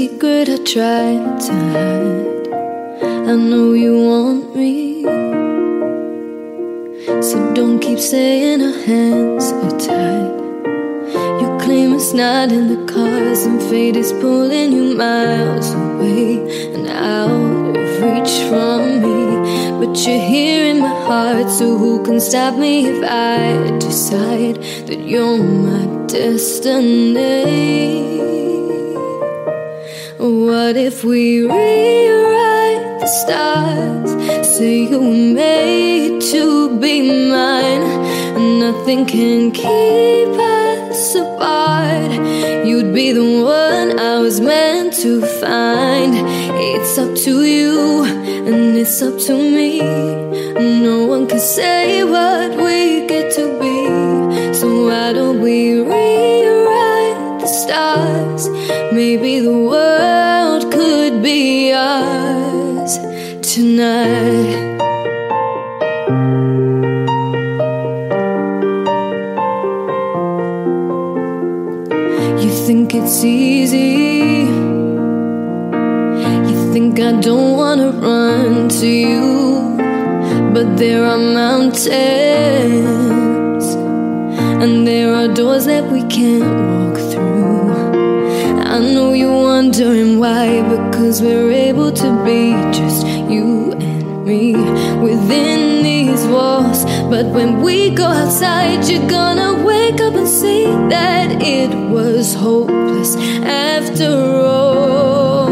secret I tried to hide. I know you want me, so don't keep saying our hands are tied. You claim it's not in the cards, and fate is pulling you miles away and out of reach from me. But you're here in my heart, so who can stop me if I decide that you're my destiny? What if we rewrite the stars? Say you were made to be mine, and nothing can keep us apart. You'd be the one I was meant to find. It's up to you, and it's up to me. No one can say what we get to be. So why don't we rewrite the stars? Maybe the world could be ours tonight. You think it's easy, you think I don't wanna run to you, but there are mountains, and there are doors that we can't walk through. I know you're wondering why, because we're able to be just you and me within these walls. But when we go outside, you're gonna wake up and see that it was hopeless after all.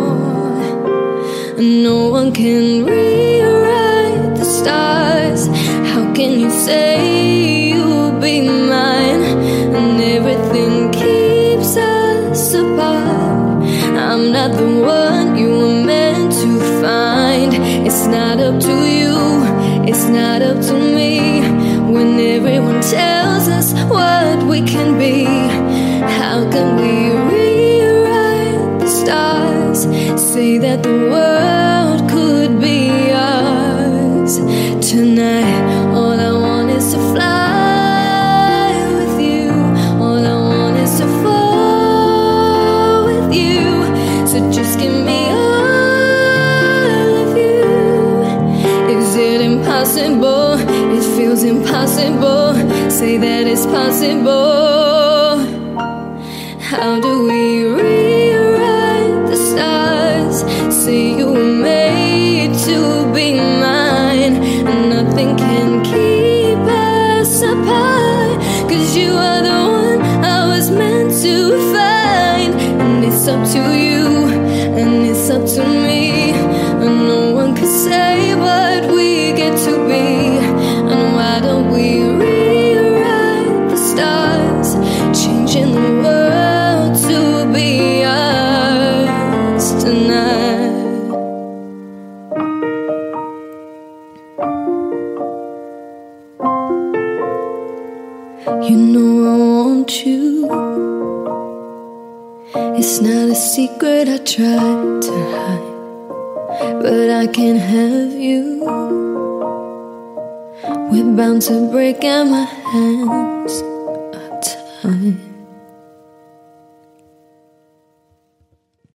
No one can rewrite the stars. How can you say you'll be mine, and everything keeps us apart? I'm not the one you were meant to find. It's not up to you, it's not up to me. When everyone tells us what we can be, how can we rewrite the stars? Say that the world could be ours tonight. All I want is to fly with you. All I want is to fall with you. So just give me all of you. Is it impossible? It feels impossible. Say that it's possible. How do we rewrite the stars? Say you were made to be mine, and nothing can keep us apart. 'Cause you are the one I was meant to find. And it's up to you, and it's up to me. And no one can say what we get to be. And why don't we rewrite the stars? Changing the world to be ours tonight. You know I want you. It's not a secret I tried to hide, but I can't have you. We're bound to break and my hands are tied.